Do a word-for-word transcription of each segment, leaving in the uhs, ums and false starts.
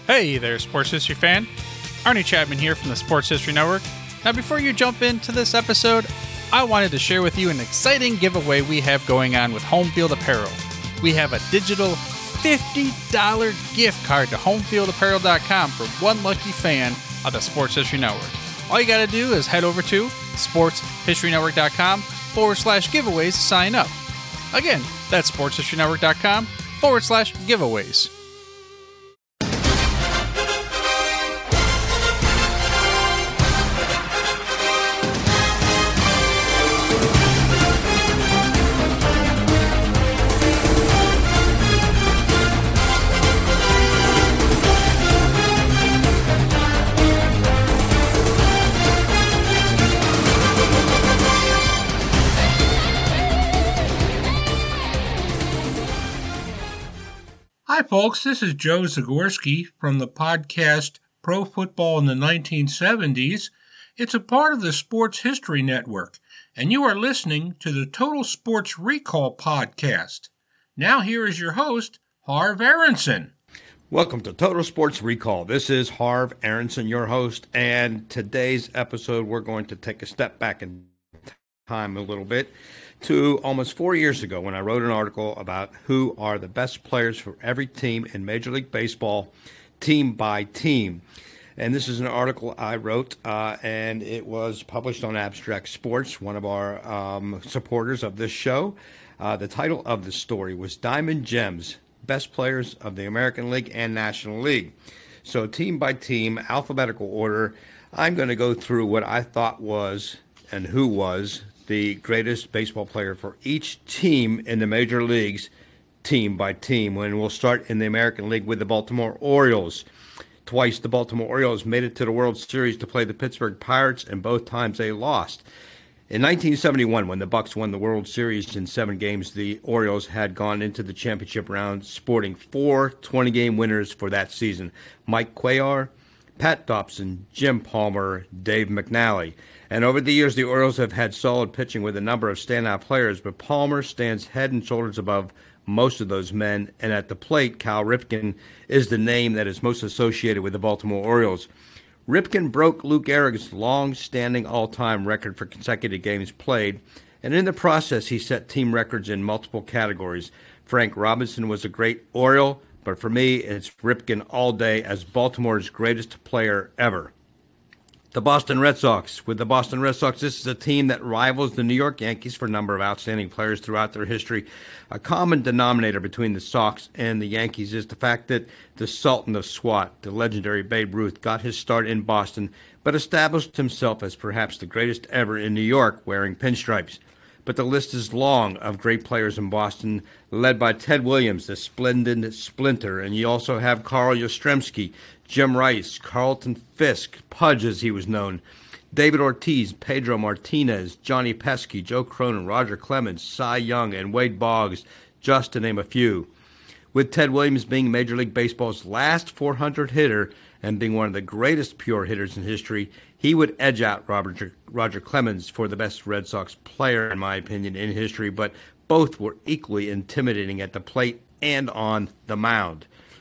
Hey there, Sports History fan. Arnie Chapman here from the Sports History Network. Now, before you jump into this episode, I wanted to share with you an exciting giveaway we have going on with Home Field Apparel. We have a digital fifty dollars gift card to home field apparel dot com for one lucky fan of the Sports History Network. All you got to do is head over to sports history network dot com forward slash giveaways to sign up. Again, that's sports history network dot com forward slash giveaways. Hi, folks. This is Joe Zagorski from the podcast Pro Football in the nineteen seventies. It's a part of the Sports History Network, and you are listening to the Total Sports Recall podcast. Now here is your host, Harv Aronson. Welcome to Total Sports Recall. This is Harv Aronson, your host, and today's episode we're going to take a step back in time a little bit to almost four years ago when I wrote an article about who are the best players for every team in Major League Baseball, team by team. And this is an article I wrote, uh, and it was published on Abstract Sports, one of our um, supporters of this show. Uh, the title of the story was Diamond Gems, Best Players of the American League and National League. So team by team, alphabetical order, I'm going to go through what I thought was and who was the greatest baseball player for each team in the major leagues, team by team. When we'll start in the American League with the Baltimore Orioles. Twice the Baltimore Orioles made it to the World Series to play the Pittsburgh Pirates, and both times they lost. In nineteen seventy-one, when the Bucks won the World Series in seven games, the Orioles had gone into the championship round sporting four twenty-game winners for that season. Mike Cuellar, Pat Dobson, Jim Palmer, Dave McNally. And over the years, the Orioles have had solid pitching with a number of standout players, but Palmer stands head and shoulders above most of those men. And at the plate, Cal Ripken is the name that is most associated with the Baltimore Orioles. Ripken broke Lou Gehrig's long-standing all-time record for consecutive games played, and in the process, he set team records in multiple categories. Frank Robinson was a great Oriole, but for me, it's Ripken all day as Baltimore's greatest player ever. The Boston Red Sox. With the Boston Red Sox, this is a team that rivals the New York Yankees for a number of outstanding players throughout their history. A common denominator between the Sox and the Yankees is the fact that the Sultan of SWAT, the legendary Babe Ruth, got his start in Boston, but established himself as perhaps the greatest ever in New York, wearing pinstripes. But the list is long of great players in Boston, led by Ted Williams, the splendid Splinter, and you also have Carl Yastrzemski, Jim Rice, Carlton Fisk, Pudge as he was known, David Ortiz, Pedro Martinez, Johnny Pesky, Joe Cronin, Roger Clemens, Cy Young, and Wade Boggs, just to name a few. With Ted Williams being Major League Baseball's last four hundred hitter and being one of the greatest pure hitters in history, he would edge out Robert, Roger Clemens for the best Red Sox player, in my opinion, in history, but both were equally intimidating at the plate and on the mound.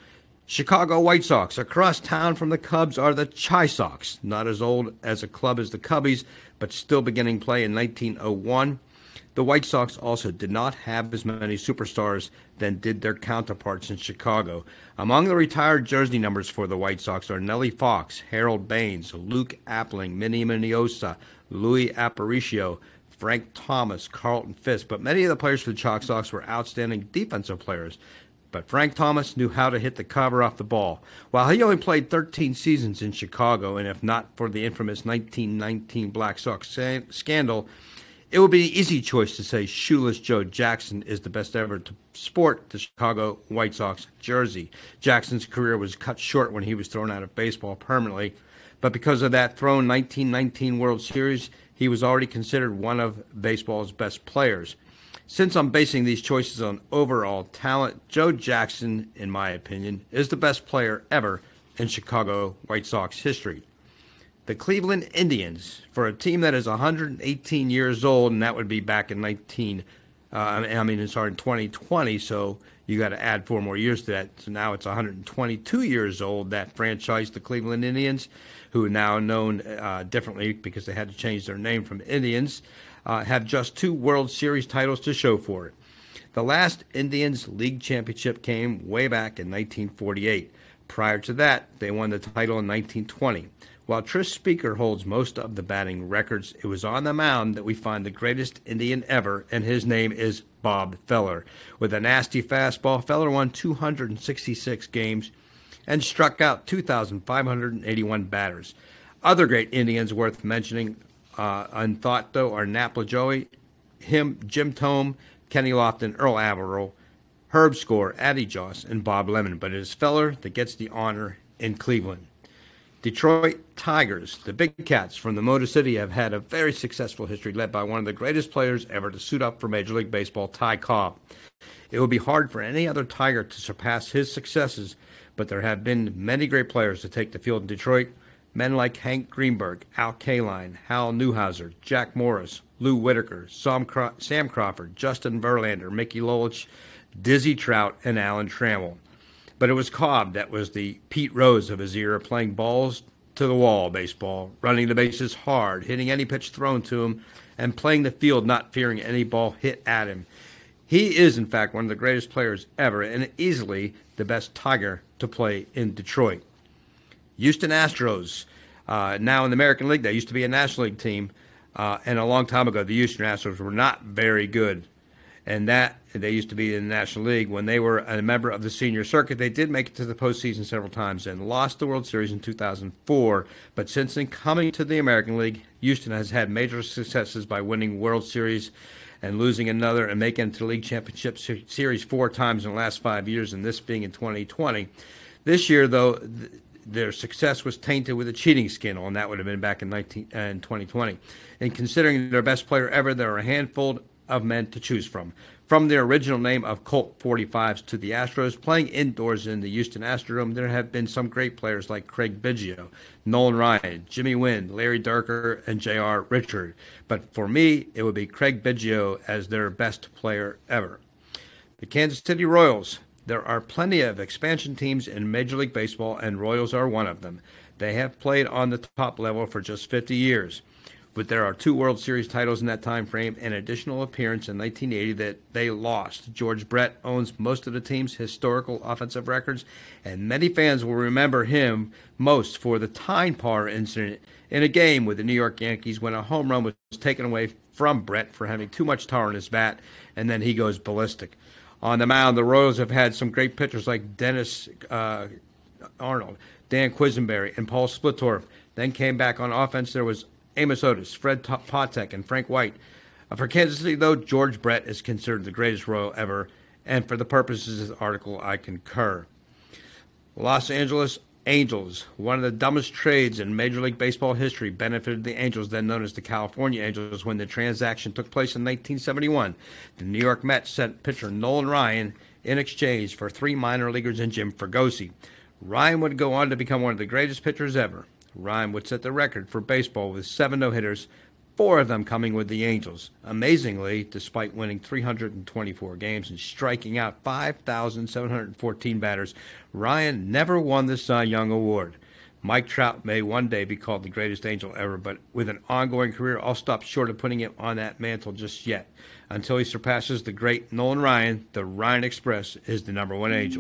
Chicago White Sox. Across town from the Cubs are the Chi Sox, not as old as a club as the Cubbies, but still beginning play in nineteen oh one. The White Sox also did not have as many superstars than did their counterparts in Chicago. Among the retired jersey numbers for the White Sox are Nellie Fox, Harold Baines, Luke Appling, Minnie Miniosa, Louis Aparicio, Frank Thomas, Carlton Fisk. But many of the players for the Chi Sox were outstanding defensive players. But Frank Thomas knew how to hit the cover off the ball. While he only played thirteen seasons in Chicago, and if not for the infamous nineteen nineteen Black Sox scandal, it would be an easy choice to say Shoeless Joe Jackson is the best ever to sport the Chicago White Sox jersey. Jackson's career was cut short when he was thrown out of baseball permanently, but because of that thrown nineteen nineteen World Series, he was already considered one of baseball's best players. Since I'm basing these choices on overall talent, Joe Jackson, in my opinion, is the best player ever in Chicago White Sox history. The Cleveland Indians, for a team that is one hundred eighteen years old, and that would be back in nineteen, uh, I mean, sorry, in twenty twenty, so You got to add four more years to that. So now it's one hundred twenty-two years old, that franchise, the Cleveland Indians, who are now known uh, differently because they had to change their name from Indians, uh, have just two World Series titles to show for it. The last Indians League championship came way back in nineteen forty-eight. Prior to that, they won the title in nineteen twenty. While Tris Speaker holds most of the batting records, it was on the mound that we find the greatest Indian ever, and his name is Bob Feller. With a nasty fastball, Feller won two hundred sixty-six games and struck out two thousand five hundred eighty-one batters. Other great Indians worth mentioning, uh, unthought though, are Nap Lajoie, him, Jim Thome, Kenny Lofton, Earl Averill, Herb Score, Addie Joss, and Bob Lemon. But it is Feller that gets the honor in Cleveland. Detroit Tigers, the Big Cats from the Motor City, have had a very successful history led by one of the greatest players ever to suit up for Major League Baseball, Ty Cobb. It would be hard for any other Tiger to surpass his successes, but there have been many great players to take the field in Detroit. Men like Hank Greenberg, Al Kaline, Hal Newhouser, Jack Morris, Lou Whitaker, Sam, Craw- Sam Crawford, Justin Verlander, Mickey Lolich, Dizzy Trout, and Alan Trammell. But it was Cobb that was the Pete Rose of his era, playing balls to the wall baseball, running the bases hard, hitting any pitch thrown to him, and playing the field not fearing any ball hit at him. He is, in fact, one of the greatest players ever and easily the best Tiger to play in Detroit. Houston Astros, uh, now in the American League. They used to be a National League team, uh, and a long time ago, the Houston Astros were not very good. And that, they used to be in the National League. When they were a member of the senior circuit, they did make it to the postseason several times and lost the World Series in two thousand four. But since then, coming to the American League, Houston has had major successes by winning World Series and losing another and making it to the League Championship Series four times in the last five years, and this being in twenty twenty. This year, though, th- their success was tainted with a cheating scandal, and that would have been back in, nineteen, uh, in twenty twenty. And considering their best player ever, there are a handful of men to choose from. From their original name of Colt forty-fives to the Astros, playing indoors in the Houston Astrodome, there have been some great players like Craig Biggio, Nolan Ryan, Jimmy Wynn, Larry Darker, and J R. Richard. But for me, it would be Craig Biggio as their best player ever. The Kansas City Royals. There are plenty of expansion teams in Major League Baseball, and Royals are one of them. They have played on the top level for just fifty years. But there are two World Series titles in that time frame, and an additional appearance in nineteen eighty that they lost. George Brett owns most of the team's historical offensive records, and many fans will remember him most for the Tyne Par incident in a game with the New York Yankees when a home run was taken away from Brett for having too much tar in his bat, and then he goes ballistic. On the mound, the Royals have had some great pitchers like Dennis uh, Arnold, Dan Quisenberry, and Paul Splittorff. Then came back on offense. There was Amos Otis, Fred Patek, and Frank White. Uh, for Kansas City, though, George Brett is considered the greatest Royal ever, and for the purposes of this article, I concur. Los Angeles Angels, one of the dumbest trades in Major League Baseball history, benefited the Angels, then known as the California Angels, when the transaction took place in nineteen seventy-one. The New York Mets sent pitcher Nolan Ryan in exchange for three minor leaguers and Jim Fregosi. Ryan would go on to become one of the greatest pitchers ever. Ryan would set the record for baseball with seven no-hitters, four of them coming with the Angels. Amazingly, despite winning three hundred twenty-four games and striking out five thousand seven hundred fourteen batters, Ryan never won the Cy Young Award. Mike Trout may one day be called the greatest Angel ever, but with an ongoing career, I'll stop short of putting him on that mantle just yet. Until he surpasses the great Nolan Ryan, the Ryan Express is the number one Angel.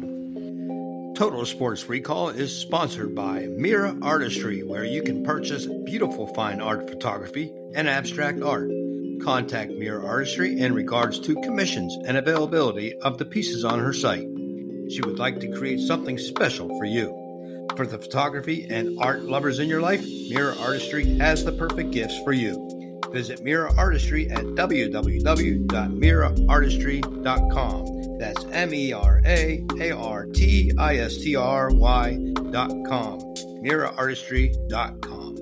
Total Sports Recall is sponsored by Mira Artistry, where you can purchase beautiful fine art photography and abstract art. Contact Mira Artistry in regards to commissions and availability of the pieces on her site. She would like to create something special for you. For the photography and art lovers in your life, Mira Artistry has the perfect gifts for you. Visit Mira Artistry at w w w dot mira artistry dot com. That's M E R A A R T I S T R Y dot com. mira artistry dot com.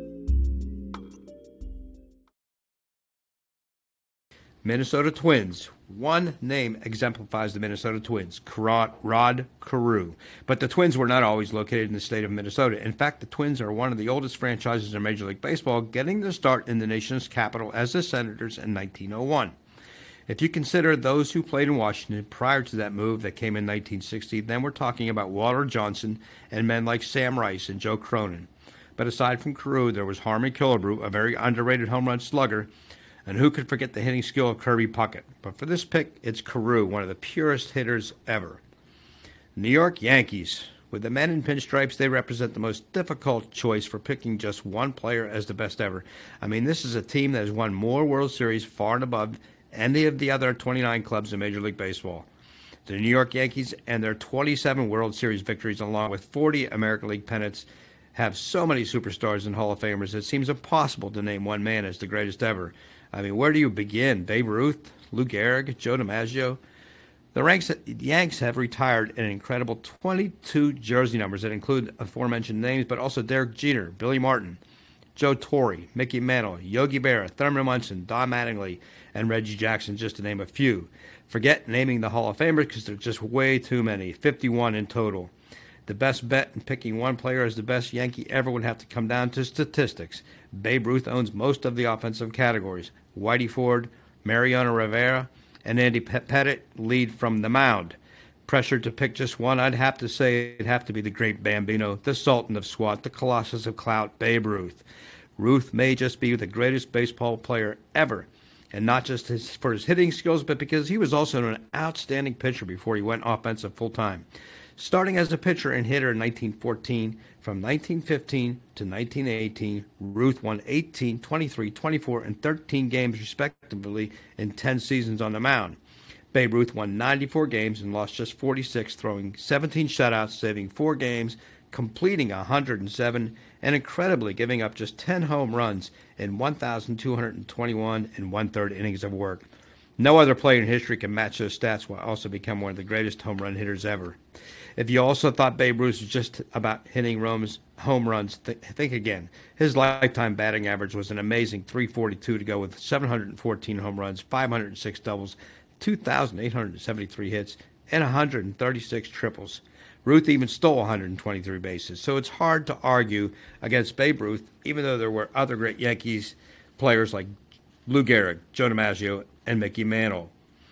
Minnesota Twins. One name exemplifies the Minnesota Twins, Rod Carew. But the Twins were not always located in the state of Minnesota. In fact, the Twins are one of the oldest franchises in Major League Baseball, getting their start in the nation's capital as the Senators in nineteen oh one. If you consider those who played in Washington prior to that move that came in nineteen sixty, then we're talking about Walter Johnson and men like Sam Rice and Joe Cronin. But aside from Carew, there was Harmon Killebrew, a very underrated home run slugger, and who could forget the hitting skill of Kirby Puckett? But for this pick, it's Carew, one of the purest hitters ever. New York Yankees. With the men in pinstripes, they represent the most difficult choice for picking just one player as the best ever. I mean, this is a team that has won more World Series far and above any of the other twenty-nine clubs in Major League Baseball. The New York Yankees and their twenty-seven World Series victories, along with forty American League pennants, have so many superstars and Hall of Famers, it seems impossible to name one man as the greatest ever. I mean, where do you begin? Babe Ruth, Lou Gehrig, Joe DiMaggio? The ranks, Yanks have retired an incredible twenty-two jersey numbers that include aforementioned names, but also Derek Jeter, Billy Martin, Joe Torre, Mickey Mantle, Yogi Berra, Thurman Munson, Don Mattingly, and Reggie Jackson, just to name a few. Forget naming the Hall of Famers because there are just way too many, fifty-one in total. The best bet in picking one player as the best Yankee ever would have to come down to statistics. Babe Ruth owns most of the offensive categories. Whitey Ford, Mariano Rivera, and Andy Pettitte lead from the mound. Pressured to pick just one, I'd have to say it'd have to be the great Bambino, the Sultan of SWAT, the Colossus of Clout, Babe Ruth. Ruth may just be the greatest baseball player ever, and not just his, for his hitting skills, but because he was also an outstanding pitcher before he went offensive full-time. Starting as a pitcher and hitter in nineteen fourteen, from nineteen fifteen to nineteen eighteen, Ruth won eighteen, twenty-three, twenty-four, and thirteen games respectively in ten seasons on the mound. Babe Ruth won ninety-four games and lost just forty-six, throwing seventeen shutouts, saving four games, completing one hundred seven, and incredibly giving up just ten home runs in one thousand two hundred twenty-one and one-third innings of work. No other player in history can match those stats while also become one of the greatest home run hitters ever. If you also thought Babe Ruth was just about hitting Rome's home runs, th- think again. His lifetime batting average was an amazing three forty-two to go with seven hundred fourteen home runs, five hundred six doubles, two thousand eight hundred seventy-three hits, and one hundred thirty-six triples. Ruth even stole one hundred twenty-three bases, so it's hard to argue against Babe Ruth, even though there were other great Yankees players like Lou Gehrig, Joe DiMaggio, and Mickey Mantle.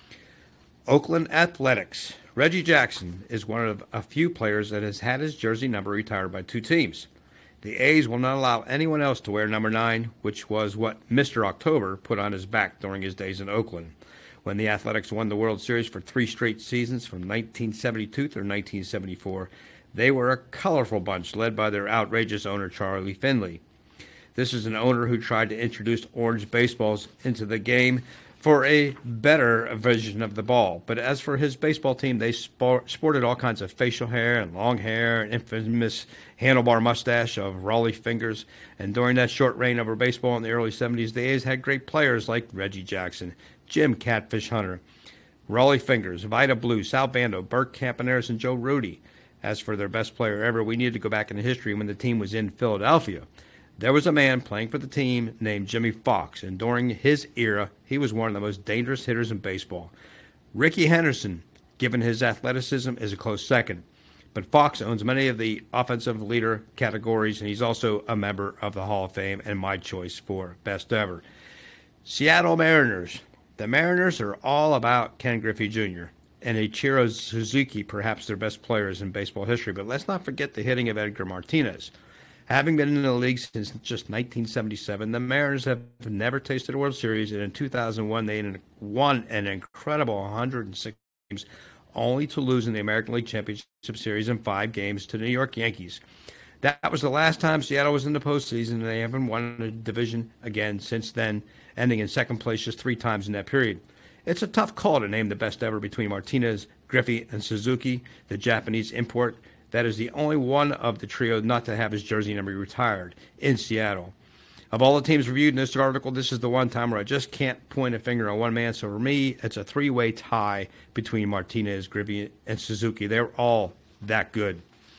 Oakland Athletics. Reggie Jackson is one of a few players that has had his jersey number retired by two teams. The A's will not allow anyone else to wear number nine, which was what Mister October put on his back during his days in Oakland. When the Athletics won the World Series for three straight seasons from nineteen seventy-two through nineteen seventy-four, they were a colorful bunch led by their outrageous owner, Charlie Finley. This is an owner who tried to introduce orange baseballs into the game for a better version of the ball. But as for his baseball team, they sport, sported all kinds of facial hair and long hair and infamous handlebar mustache of Rollie Fingers. And during that short reign over baseball in the early seventies, the A's had great players like Reggie Jackson, Jim Catfish Hunter, Rollie Fingers, Vida Blue, Sal Bando, Burt Campaneris, and Joe Rudy. As for their best player ever, we need to go back in history when the team was in Philadelphia. There was a man playing for the team named Jimmy Fox, and during his era, he was one of the most dangerous hitters in baseball. Rickey Henderson, given his athleticism, is a close second. But Fox owns many of the offensive leader categories, and he's also a member of the Hall of Fame and my choice for best ever. Seattle Mariners. The Mariners are all about Ken Griffey Junior and Ichiro Suzuki, perhaps their best players in baseball history. But let's not forget the hitting of Edgar Martinez. Having been in the league since just nineteen seventy-seven, the Mariners have never tasted a World Series, and in two thousand one they won an incredible one hundred six games, only to lose in the American League Championship Series in five games to the New York Yankees. That was the last time Seattle was in the postseason, and they haven't won a division again since then, ending in second place just three times in that period. It's a tough call to name the best ever between Martinez, Griffey, and Suzuki, the Japanese import. That is the only one of the trio not to have his jersey number retired in Seattle. Of all the teams reviewed in this article, this is the one time where I just can't point a finger on one man. So for me, it's a three-way tie between Martinez, Griffey, and Suzuki. They're all that good.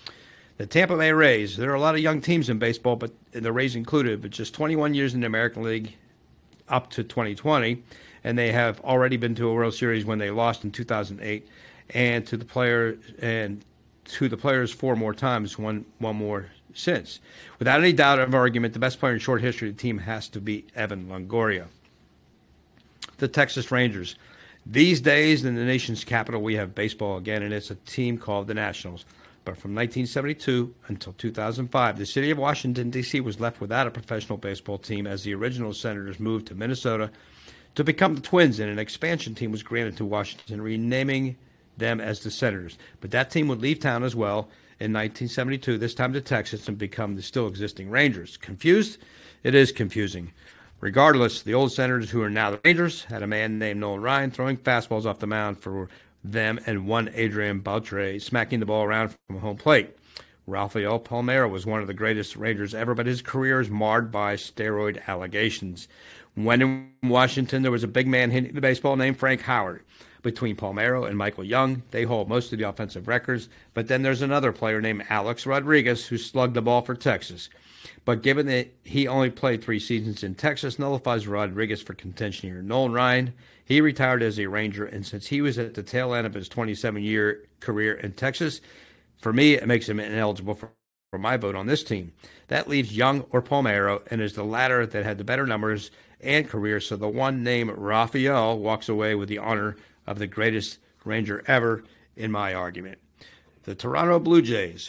The Tampa Bay Rays. There are a lot of young teams in baseball, but the Rays included, but just twenty-one years in the American League up to twenty twenty, and they have already been to a World Series when they lost in two thousand eight, and to the player and to the players four more times, one one more since. Without any doubt of argument, the best player in short history of the team has to be Evan Longoria. The Texas Rangers. These days in the nation's capital, we have baseball again, and it's a team called the Nationals. But from nineteen seventy-two until two thousand five, the city of Washington, D C was left without a professional baseball team as the original Senators moved to Minnesota to become the Twins, and an expansion team was granted to Washington, renaming them as the Senators. But that team would leave town as well in nineteen seventy-two, this time to Texas, and become the still existing Rangers. Confused? It is confusing. Regardless, the old Senators, who are now the Rangers, had a man named Nolan Ryan throwing fastballs off the mound for them, and one Adrian Beltre smacking the ball around from home plate. Rafael Palmeiro was one of the greatest Rangers ever, but his career is marred by steroid allegations. When in Washington, there was a big man hitting the baseball named Frank Howard. Between Palmeiro and Michael Young, they hold most of the offensive records, but then there's another player named Alex Rodriguez who slugged the ball for Texas. But given that he only played three seasons in Texas, nullifies Rodriguez for contention here. Nolan Ryan, he retired as a Ranger, and since he was at the tail end of his twenty-seven-year career in Texas, for me, it makes him ineligible for, for my vote on this team. That leaves Young or Palmeiro, and is the latter that had the better numbers and career, so the one named Rafael walks away with the honor of the greatest Ranger ever, in my argument. The Toronto Blue Jays,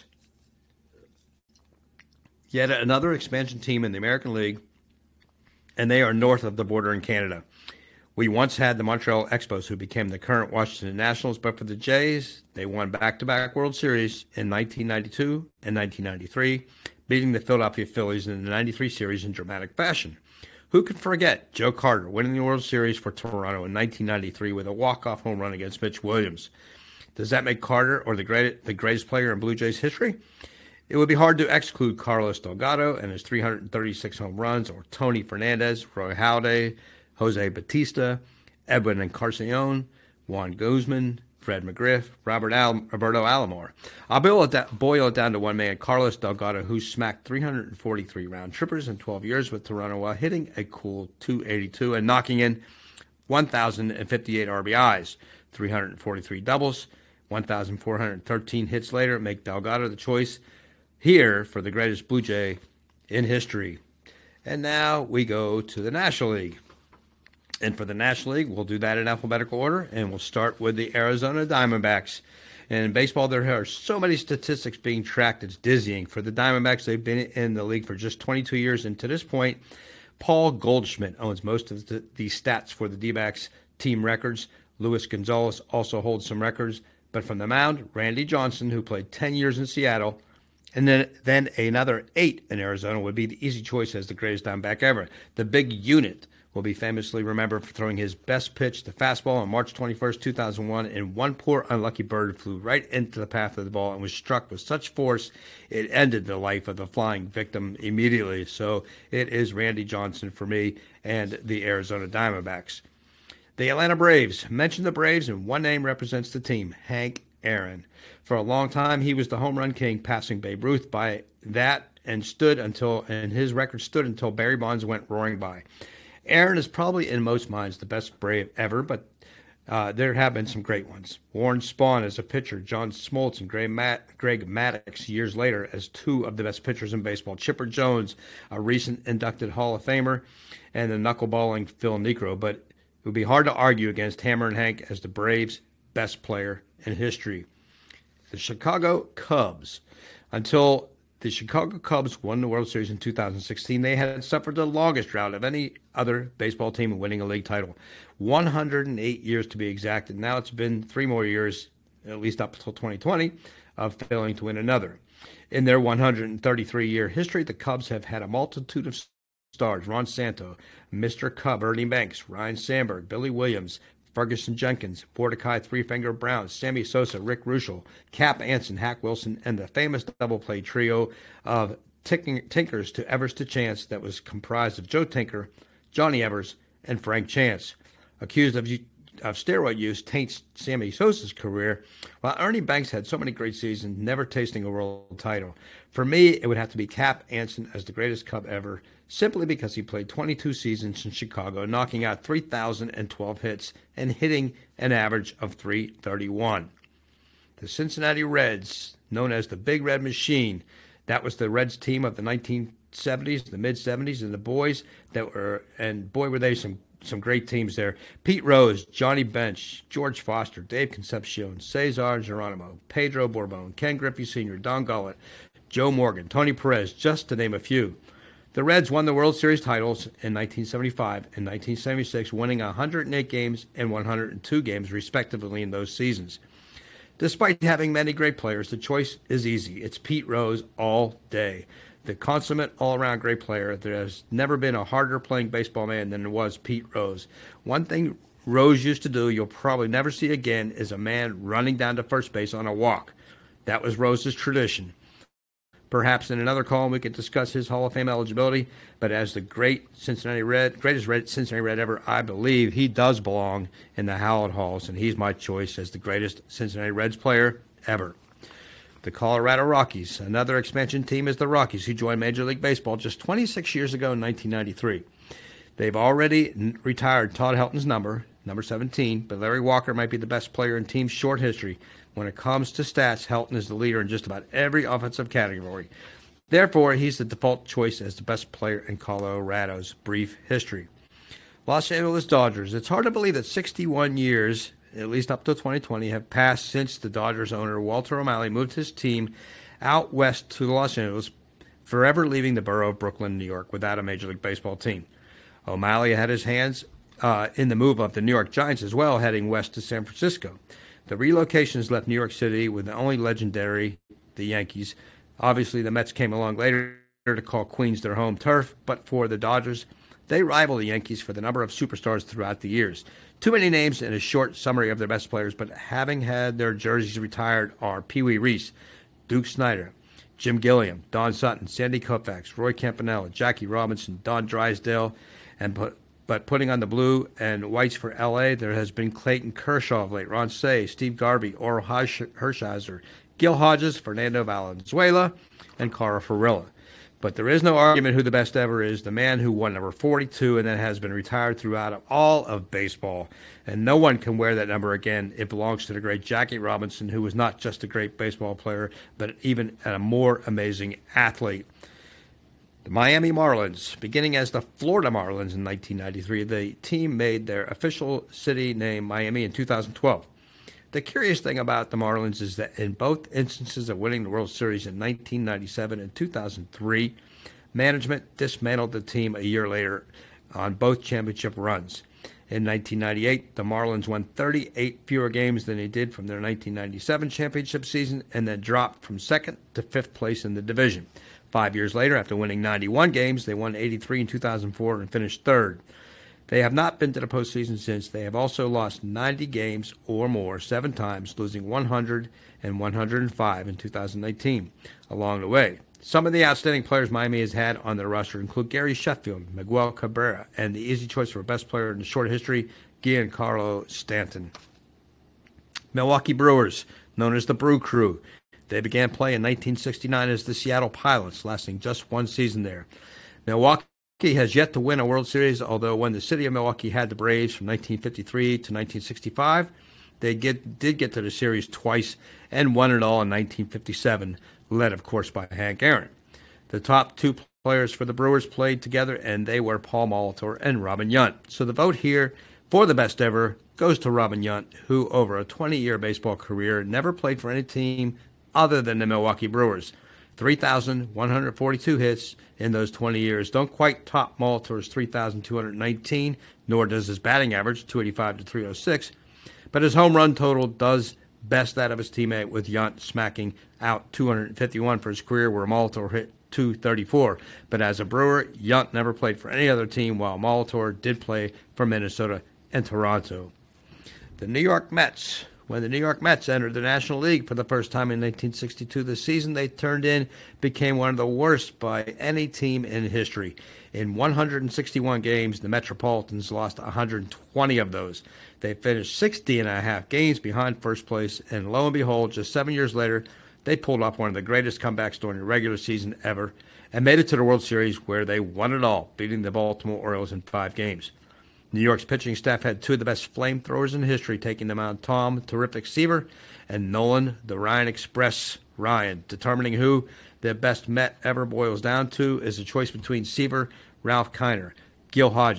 yet another expansion team in the American League, and they are north of the border in Canada. We once had the Montreal Expos, who became the current Washington Nationals, but for the Jays, they won back-to-back World Series in nineteen ninety-two and nineteen ninety-three, beating the Philadelphia Phillies in the ninety-three series in dramatic fashion. Who could forget Joe Carter winning the World Series for Toronto in nineteen ninety-three with a walk-off home run against Mitch Williams? Does that make Carter or the great, the greatest player in Blue Jays history? It would be hard to exclude Carlos Delgado and his three hundred thirty-six home runs, or Tony Fernandez, Roy Halladay, Jose Batista, Edwin Encarnacion, Juan Guzman, Fred McGriff, Robert Al- Roberto Alomar. I'll boil it, down, boil it down to one man, Carlos Delgado, who smacked three hundred forty-three round trippers in twelve years with Toronto while hitting a cool two eighty-two and knocking in one thousand fifty-eight R B Is, three hundred forty-three doubles, one thousand four hundred thirteen hits later, make Delgado the choice here for the greatest Blue Jay in history. And now we go to the National League. And for the National League, we'll do that in alphabetical order, and we'll start with the Arizona Diamondbacks. And in baseball, there are so many statistics being tracked, it's dizzying. For the Diamondbacks, they've been in the league for just twenty-two years, and to this point, Paul Goldschmidt owns most of the, the stats for the D-backs team records. Luis Gonzalez also holds some records. But from the mound, Randy Johnson, who played ten years in Seattle, and then, then another eight in Arizona, would be the easy choice as the greatest Diamondback ever. The big unit will be famously remembered for throwing his best pitch, the fastball, on March twenty-first, two thousand one, and one poor unlucky bird flew right into the path of the ball and was struck with such force it ended the life of the flying victim immediately. So it is Randy Johnson for me and the Arizona Diamondbacks. The Atlanta Braves. Mention the Braves, and one name represents the team, Hank Aaron. For a long time, he was the home run king, passing Babe Ruth by that, and stood until and his record stood until Barry Bonds went roaring by. Aaron is probably in most minds the best Brave ever, but uh, there have been some great ones. Warren Spahn as a pitcher, John Smoltz and Greg, Matt, Greg Maddux years later as two of the best pitchers in baseball. Chipper Jones, a recent inducted Hall of Famer, and the knuckleballing Phil Niekro. But it would be hard to argue against Hammer and Hank as the Braves' best player in history. The Chicago Cubs. Until the Chicago Cubs won the World Series in two thousand sixteen, they had suffered the longest drought of any other baseball team in winning a league title. one hundred eight years to be exact, and now it's been three more years, at least up until twenty twenty, of failing to win another. In their one hundred thirty-three-year history, the Cubs have had a multitude of stars: Ron Santo, Mister Cub, Ernie Banks, Ryan Sandberg, Billy Williams, Ferguson Jenkins, Mordecai Three-Finger Brown, Sammy Sosa, Rick Ruschel, Cap Anson, Hack Wilson, and the famous double-play trio of Tinkers to Evers to Chance that was comprised of Joe Tinker, Johnny Evers, and Frank Chance. Accused of, of steroid use taints Sammy Sosa's career, while Ernie Banks had so many great seasons, never tasting a world title. For me, it would have to be Cap Anson as the greatest Cub ever, simply because he played twenty-two seasons in Chicago, knocking out three thousand twelve hits and hitting an average of three thirty-one. The Cincinnati Reds, known as the Big Red Machine, that was the Reds team of the nineteen seventies, the mid-seventies, and the boys that were, and boy, were they some some great teams there. Pete Rose, Johnny Bench, George Foster, Dave Concepcion, Cesar Geronimo, Pedro Borbon, Ken Griffey Senior, Don Gullett, Joe Morgan, Tony Perez, just to name a few. The Reds won the World Series titles in nineteen seventy-five and nineteen seventy-six, winning one hundred eight games and one hundred two games, respectively, in those seasons. Despite having many great players, the choice is easy. It's Pete Rose all day. The consummate all-around great player. There has never been a harder-playing baseball man than there was Pete Rose. One thing Rose used to do you'll probably never see again is a man running down to first base on a walk. That was Rose's tradition. Perhaps in another call we could discuss his Hall of Fame eligibility, but as the great Cincinnati Red, greatest Red, Cincinnati Red ever, I believe he does belong in the Howard Halls, and he's my choice as the greatest Cincinnati Reds player ever. The Colorado Rockies, another expansion team, is the Rockies, who joined Major League Baseball just twenty-six years ago in nineteen ninety-three. They've already n- retired Todd Helton's number, number seventeen, but Larry Walker might be the best player in team short history. When it comes to stats, Helton is the leader in just about every offensive category. Therefore, he's the default choice as the best player in Colorado's brief history. Los Angeles Dodgers. It's hard to believe that sixty-one years, at least up to twenty twenty, have passed since the Dodgers owner Walter O'Malley moved his team out west to Los Angeles, forever leaving the borough of Brooklyn, New York, without a Major League Baseball team. O'Malley had his hands uh, in the move of the New York Giants as well, heading west to San Francisco. The relocation has left New York City with the only legendary, the Yankees. Obviously, the Mets came along later to call Queens their home turf, but for the Dodgers, they rival the Yankees for the number of superstars throughout the years. Too many names in a short summary of their best players, but having had their jerseys retired are Pee Wee Reese, Duke Snider, Jim Gilliam, Don Sutton, Sandy Koufax, Roy Campanella, Jackie Robinson, Don Drysdale, and put But putting on the blue and whites for L A, there has been Clayton Kershaw of late, Ron Cey, Steve Garvey, Oral Hershiser, Gil Hodges, Fernando Valenzuela, and Carl Ferrella. But there is no argument who the best ever is, the man who won number forty-two and then has been retired throughout all of baseball. And no one can wear that number again. It belongs to the great Jackie Robinson, who was not just a great baseball player, but even a more amazing athlete. The Miami Marlins, beginning as the Florida Marlins in nineteen ninety-three, the team made their official city name Miami in two thousand twelve. The curious thing about the Marlins is that in both instances of winning the World Series in nineteen ninety-seven and two thousand three, management dismantled the team a year later on both championship runs. In nineteen ninety-eight, the Marlins won thirty-eight fewer games than they did from their nineteen ninety-seven championship season and then dropped from second to fifth place in the division. Five years later, after winning ninety-one games, they won eighty-three in two thousand four and finished third. They have not been to the postseason since. They have also lost ninety games or more seven times, losing one hundred and one hundred five in two thousand nineteen. Along the way, some of the outstanding players Miami has had on their roster include Gary Sheffield, Miguel Cabrera, and the easy choice for best player in the short history, Giancarlo Stanton. Milwaukee Brewers, known as the Brew Crew. They began play in nineteen sixty-nine as the Seattle Pilots, lasting just one season there. Milwaukee has yet to win a World Series, although when the city of Milwaukee had the Braves from nineteen fifty-three to nineteen sixty-five, they get, did get to the series twice and won it all in nineteen fifty-seven, led, of course, by Hank Aaron. The top two players for the Brewers played together, and they were Paul Molitor and Robin Yount. So the vote here for the best ever goes to Robin Yount, who over a twenty-year baseball career never played for any team other than the Milwaukee Brewers. three thousand one hundred forty-two hits in those twenty years. Don't quite top Molitor's three thousand two hundred nineteen, nor does his batting average, two eighty-five to three oh six. But his home run total does best that of his teammate, with Yount smacking out two hundred fifty-one for his career, where Molitor hit two thirty-four. But as a Brewer, Yount never played for any other team, while Molitor did play for Minnesota and Toronto. The New York Mets. When the New York Mets entered the National League for the first time in nineteen sixty-two, the season they turned in became one of the worst by any team in history. In one hundred sixty-one games, the Metropolitans lost one hundred twenty of those. They finished sixty and a half games behind first place, and lo and behold, just seven years later, they pulled off one of the greatest comebacks during the regular season ever and made it to the World Series, where they won it all, beating the Baltimore Orioles in five games. New York's pitching staff had two of the best flamethrowers in history, taking them out: Tom Terrific Seaver and Nolan the Ryan Express Ryan. Determining who the best Met ever boils down to is a choice between Seaver, Ralph Kiner, Gil Hodges,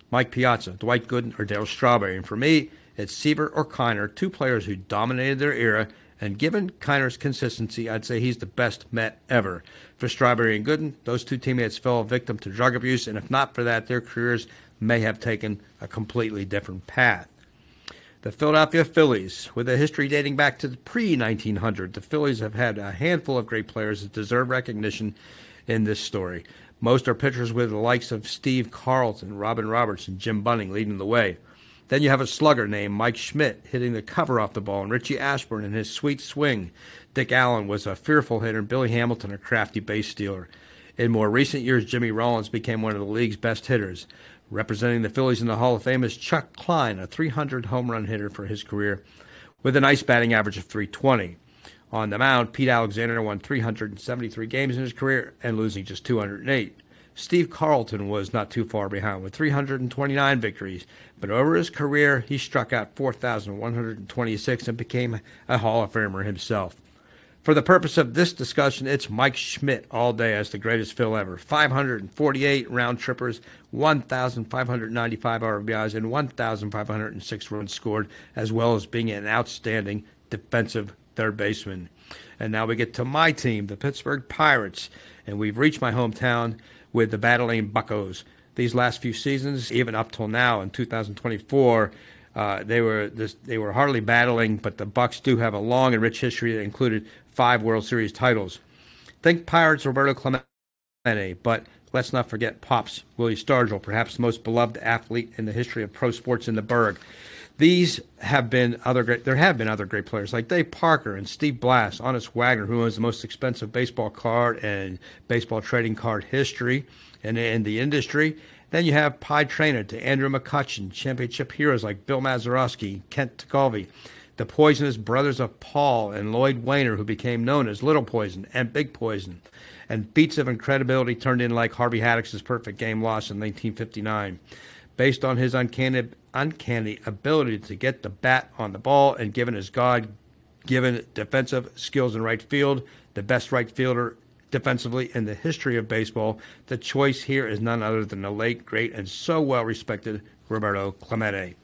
Mike Piazza, Dwight Gooden, or Darryl Strawberry. And for me, it's Sievert or Kiner, two players who dominated their era. And given Kiner's consistency, I'd say he's the best Met ever. For Strawberry and Gooden, those two teammates fell victim to drug abuse, and if not for that, their careers may have taken a completely different path. The Philadelphia Phillies, with a history dating back to the pre nineteen hundred, the Phillies have had a handful of great players that deserve recognition in this story. Most are pitchers with the likes of Steve Carlton, Robin Roberts, and Jim Bunning leading the way. Then you have a slugger named Mike Schmidt hitting the cover off the ball, and Richie Ashburn in his sweet swing. Dick Allen was a fearful hitter, and Billy Hamilton a crafty base stealer. In more recent years, Jimmy Rollins became one of the league's best hitters. Representing the Phillies in the Hall of Fame is Chuck Klein, a three hundred home run hitter for his career, with a nice batting average of three twenty. On the mound, Pete Alexander won three hundred seventy-three games in his career and losing just two hundred eight. Steve Carlton was not too far behind with three hundred twenty-nine victories, but over his career he struck out four thousand one hundred twenty-six and became a Hall of Famer himself. For the purpose of this discussion, it's Mike Schmidt all day as the greatest Phil ever. five hundred forty-eight round trippers, one thousand five hundred ninety-five R B Is, and one thousand five hundred six runs scored, as well as being an outstanding defensive third baseman. And now we get to my team, the Pittsburgh Pirates, and we've reached my hometown with the battling Buccos. These last few seasons, even up till now in two thousand twenty-four, uh, they were this, they were hardly battling, but the Bucs do have a long and rich history that included five World Series titles. Think Pirates Roberto Clemente, but let's not forget Pops Willie Stargell, perhaps the most beloved athlete in the history of pro sports in the Burgh. These have been other great. There have been other great players like Dave Parker and Steve Blass, Honest Wagner, who owns the most expensive baseball card and baseball trading card history in, in the industry. Then you have Pie Traynor to Andrew McCutcheon, championship heroes like Bill Mazeroski, Kent Tekulve, the Poisonous brothers of Paul and Lloyd Wainer, who became known as Little Poison and Big Poison, and feats of incredibility turned in like Harvey Haddock's perfect game loss in nineteen fifty-nine. Based on his uncanny, uncanny ability to get the bat on the ball and given his God-given defensive skills in right field, the best right fielder defensively in the history of baseball, the choice here is none other than the late, great, and so well-respected Roberto Clemente.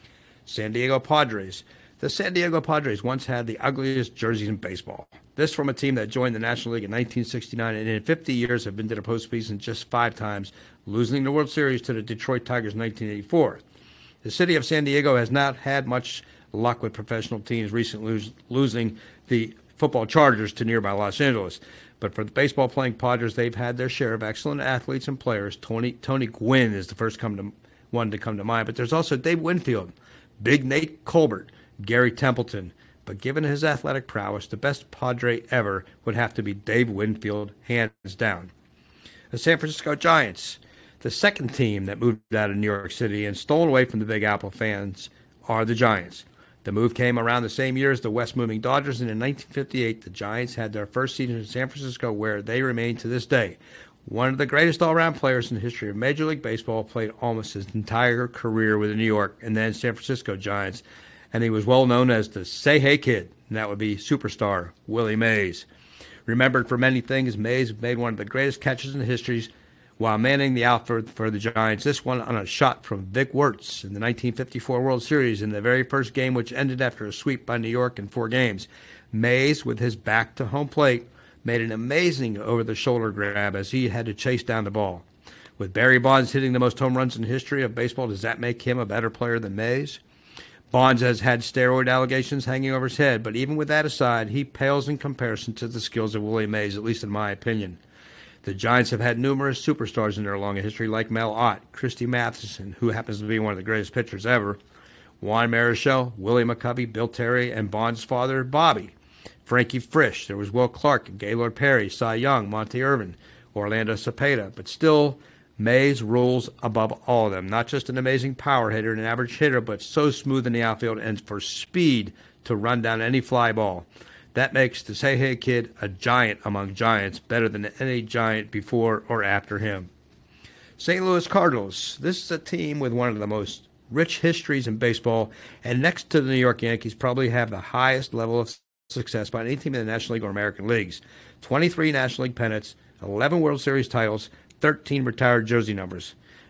San Diego Padres. The San Diego Padres once had the ugliest jerseys in baseball. This from a team that joined the National League in nineteen sixty-nine and in fifty years have been to the postseason just five times, losing the World Series to the Detroit Tigers in nineteen eighty-four. The city of San Diego has not had much luck with professional teams recently lose, losing the football Chargers to nearby Los Angeles. But for the baseball-playing Padres, they've had their share of excellent athletes and players. Tony Tony Gwynn is the first come to, one to come to mind, but there's also Dave Winfield, Big Nate Colbert, Gary Templeton. But given his athletic prowess, the best Padre ever would have to be Dave Winfield, hands down. The San Francisco Giants, the second team that moved out of New York City and stolen away from the Big Apple fans, are the Giants. The move came around the same year as the west-moving Dodgers, and in nineteen fifty-eight, the Giants had their first season in San Francisco, where they remain to this day. One of the greatest all-around players in the history of Major League Baseball, played almost his entire career with the New York and then San Francisco Giants, and he was well known as the Say Hey Kid, and that would be superstar Willie Mays. Remembered for many things, Mays made one of the greatest catches in the histories while manning the outfield for the Giants. This one on a shot from Vic Wertz in the nineteen fifty-four World Series in the very first game, which ended after a sweep by New York in four games. Mays, with his back to home plate, made an amazing over-the-shoulder grab as he had to chase down the ball. With Barry Bonds hitting the most home runs in the history of baseball, does that make him a better player than Mays? Bonds has had steroid allegations hanging over his head, but even with that aside, he pales in comparison to the skills of Willie Mays, at least in my opinion. The Giants have had numerous superstars in their long history, like Mel Ott, Christy Mathewson, who happens to be one of the greatest pitchers ever, Juan Marichal, Willie McCovey, Bill Terry, and Bonds' father, Bobby. Frankie Frisch, there was Will Clark, Gaylord Perry, Cy Young, Monty Irvin, Orlando Cepeda, but still, Mays rules above all of them. Not just an amazing power hitter and an average hitter, but so smooth in the outfield and for speed to run down any fly ball. That makes the Say Hey Kid a giant among giants, better than any giant before or after him. Saint Louis Cardinals. This is a team with one of the most rich histories in baseball, and next to the New York Yankees, probably have the highest level of success by any team in the National League or American Leagues. twenty-three National League pennants, eleven World Series titles, thirteen retired jersey numbers.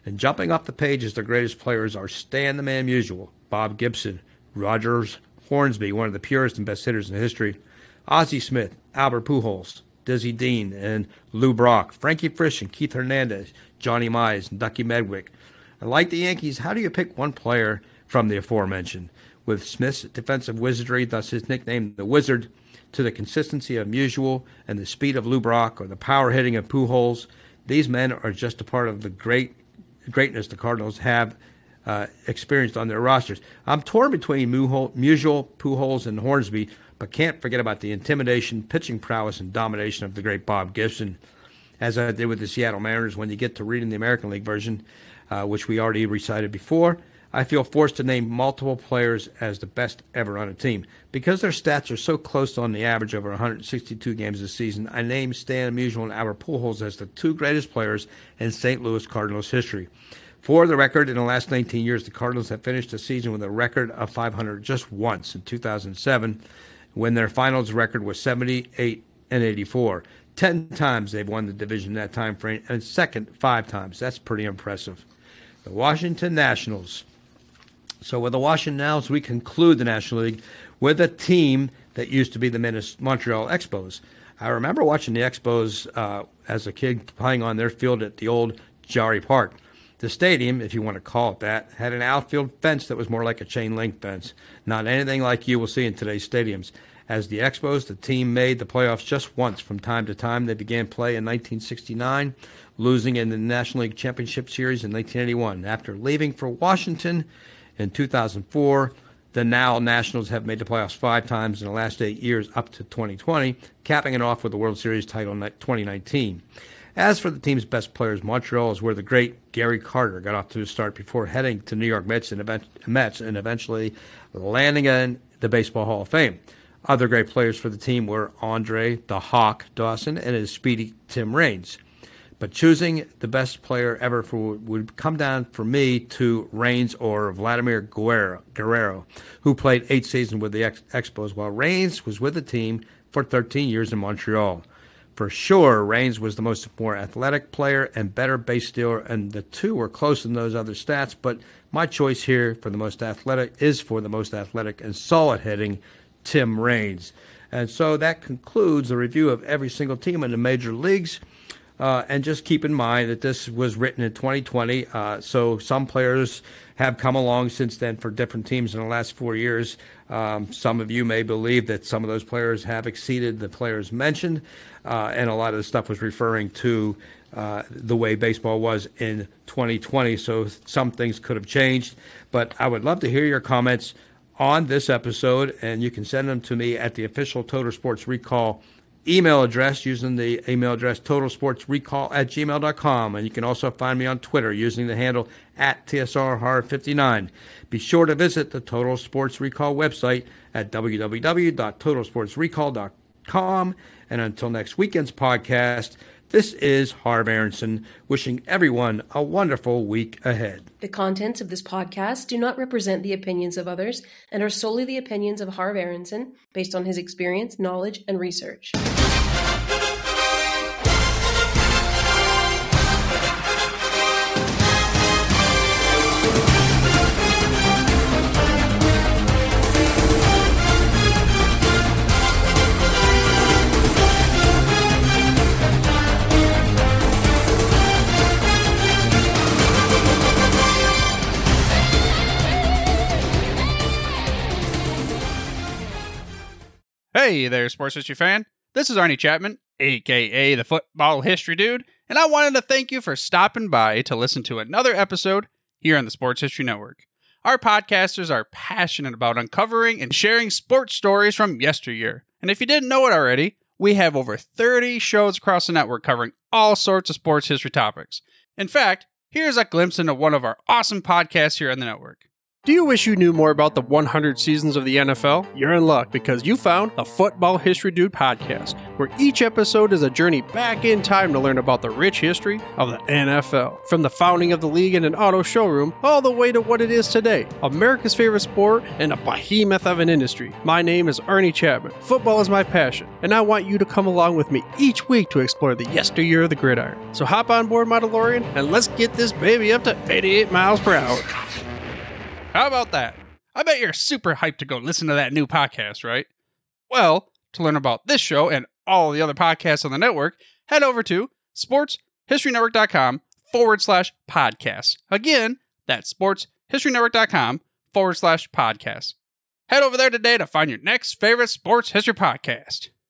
And jumping off the page as the greatest players are Stan the Man Musial, Bob Gibson, Rogers Hornsby, one of the purest and best hitters in history, Ozzie Smith, Albert Pujols, Dizzy Dean, and Lou Brock, Frankie Frisch and Keith Hernandez, Johnny Mize, and Ducky Medwick. And like the Yankees, how do you pick one player from the aforementioned? With Smith's defensive wizardry, thus his nickname the Wizard, to the consistency of Musial and the speed of Lou Brock or the power hitting of Pujols, these men are just a part of the great greatness the Cardinals have uh, experienced on their rosters. I'm torn between Musial, Pujols, and Hornsby, but can't forget about the intimidation, pitching prowess, and domination of the great Bob Gibson. As I did with the Seattle Mariners, when you get to reading the American League version, uh, which we already recited before, I feel forced to name multiple players as the best ever on a team. Because their stats are so close on the average over one hundred sixty-two games this season, I named Stan Musial and Albert Pujols as the two greatest players in Saint Louis Cardinals history. For the record, in the last nineteen years, the Cardinals have finished the season with a record of five hundred just once, in two thousand seven, when their finals record was seventy-eight and eighty-four. Ten times they've won the division in that time frame, and second five times. That's pretty impressive. The Washington Nationals. So with the Washington Nationals, we conclude the National League with a team that used to be the Montreal Expos. I remember watching the Expos uh, as a kid playing on their field at the old Jarry Park. The stadium, if you want to call it that, had an outfield fence that was more like a chain link fence, not anything like you will see in today's stadiums. As the Expos, the team made the playoffs just once from time to time. They began play in nineteen sixty-nine, losing in the National League Championship Series in nineteen eighty-one. After leaving for Washington in two thousand four, the now Nationals have made the playoffs five times in the last eight years up to twenty twenty, capping it off with the World Series title in twenty nineteen. As for the team's best players, Montreal is where the great Gary Carter got off to a start before heading to New York Mets and, event- Mets and eventually landing in the Baseball Hall of Fame. Other great players for the team were Andre the Hawk Dawson and his speedy Tim Raines. But choosing the best player ever for, would come down for me to Raines or Vladimir Guerrero, Guerrero, who played eight seasons with the Ex- Expos, while Raines was with the team for thirteen years in Montreal. For sure, Raines was the most more athletic player and better base stealer, and the two were close in those other stats, but my choice here for the most athletic is for the most athletic and solid hitting Tim Raines. And so that concludes the review of every single team in the major leagues. Uh, and just keep in mind that this was written in twenty twenty, uh, so some players have come along since then for different teams in the last four years. Um, some of you may believe that some of those players have exceeded the players mentioned, uh, and a lot of the stuff was referring to uh, the way baseball was in twenty twenty, so some things could have changed. But I would love to hear your comments on this episode, and you can send them to me at the official Total Sports Recall email address using the email address totalsportsrecall at gmail dot com. And you can also find me on Twitter using the handle at T S R Horror fifty-nine. Be sure to visit the Total Sports Recall website at w w w dot total sports recall dot com. And until next weekend's podcast, this is Harv Aronson wishing everyone a wonderful week ahead. The contents of this podcast do not represent the opinions of others and are solely the opinions of Harv Aronson based on his experience, knowledge, and research. Hey there, Sports History fan. This is Arnie Chapman, aka the Football History Dude, and I wanted to thank you for stopping by to listen to another episode here on the Sports History Network. Our podcasters are passionate about uncovering and sharing sports stories from yesteryear. And if you didn't know it already, we have over thirty shows across the network covering all sorts of sports history topics. In fact, here's a glimpse into one of our awesome podcasts here on the network. Do you wish you knew more about the one hundred seasons of the N F L? You're in luck because you found the Football History Dude podcast, where each episode is a journey back in time to learn about the rich history of the N F L. From the founding of the league in an auto showroom, all the way to what it is today, America's favorite sport and a behemoth of an industry. My name is Ernie Chapman. Football is my passion, and I want you to come along with me each week to explore the yesteryear of the gridiron. So hop on board my DeLorean and let's get this baby up to eighty-eight miles per hour. How about that? I bet you're super hyped to go listen to that new podcast, right? Well, to learn about this show and all the other podcasts on the network, head over to sportshistorynetwork.com forward slash podcasts. Again, that's sportshistorynetwork.com forward slash podcasts. Head over there today to find your next favorite sports history podcast.